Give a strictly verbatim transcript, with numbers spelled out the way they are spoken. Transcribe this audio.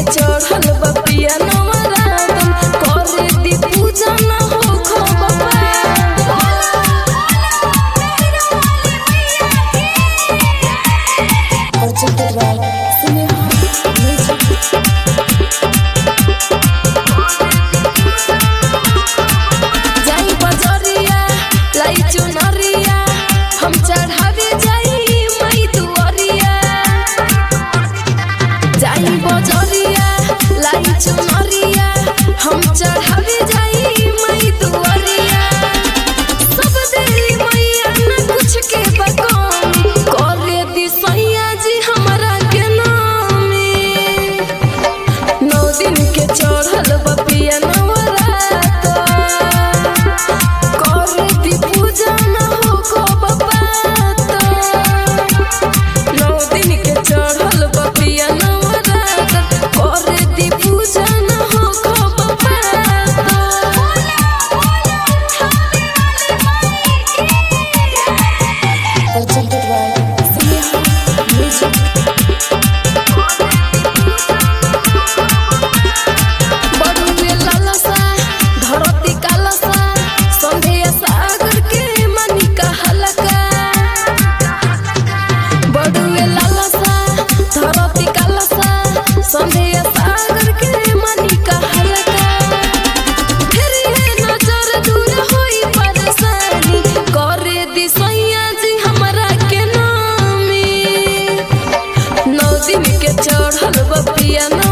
चढ़ल बपिया नवरातन करे दी पूजा न हो खो बाबा और चितवा सुने जाई बजरिया लाई चुनरिया हम चढ़ावे जाई मई दुआरिया जाई बजरिया लाई चुनरिया हम चढ़ावे जाई मई दुआरिया सब देली मैया न कुछ के बकम करे दी सैया जी हमरा के नामे नौ दिन के चढ़ल बपिया नवरात करे दी पूजा न हो खो बाबा नौ दिन के चढ़ल बपिया नवरात करे दी पूजा न हो खो बाबा बड़ुए लालसा धरती कालसा संध्या सागर के मनी कहलका बड़ुए लालसा धरती कालसा संध्या सागर के मनी कहलका फिर है नजर दूर होई परेशानी करे दी सैया जी हमरा के नामे नौ दिन के चढ़ल बपिया